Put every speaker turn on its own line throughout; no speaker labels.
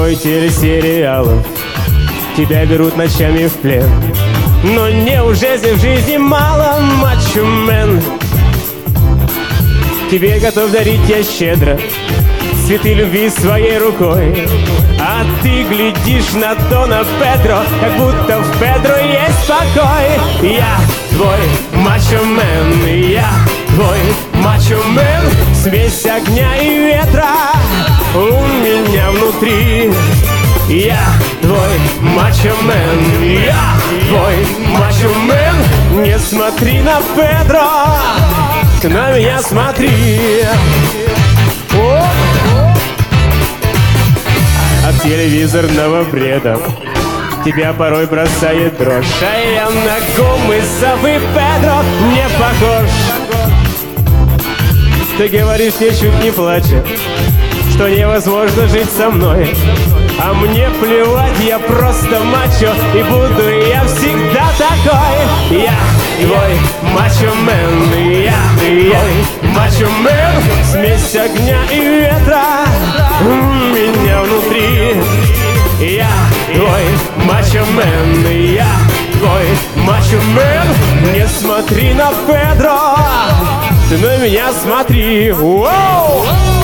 герой телесериалов, тебя берут ночами в плен. Но неужели в жизни мало мачо-мен? Тебе готов дарить я щедро цветы любви своей рукой, а ты глядишь на Дона Педро, как будто в Педро есть покой. Я твой мачо-мен, я твой мачо-мен, смесь огня и ветра у меня внутри. Я твой мачо-мен, я твой мачо-мен, не смотри на Педро, на меня смотри. От телевизорного бреда тебя порой бросает дрожь, а я на гумы совы Педро не похож. Ты говоришь, ничуть не плача, что невозможно жить со мной, а мне плевать, я просто мачо, и буду я всегда такой. Я твой мачо-мен, я твой мачо-мен, смесь огня и ветра у меня внутри. Я твой мачо-мен, я твой мачо-мен, не смотри на Педро, ты на меня смотри. Воу!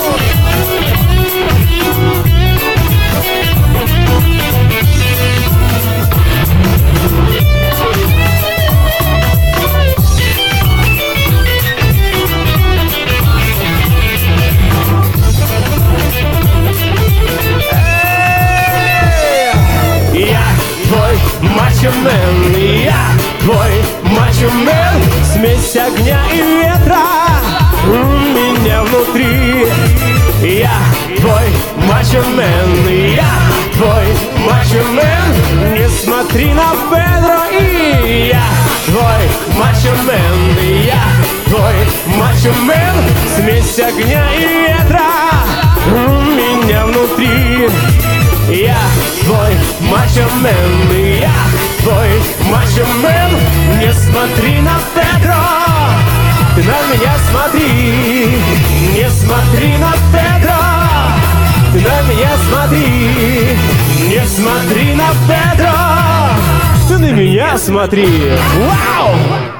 Мачо-мен, я твой мачо-мен, смесь огня и ветра у меня внутри. Я твой мачо-мен, я твой мачо-мен, не смотри на Педро. И я твой мачо-мен, я твой мачо-мен, смесь огня и ветра у меня внутри. Я твой мачо-мен, я твой мачо-мен, не смотри на Педро, ты на меня смотри. Не смотри на Педро, ты на меня смотри. Не смотри на Педро, ты на меня смотри. Вау!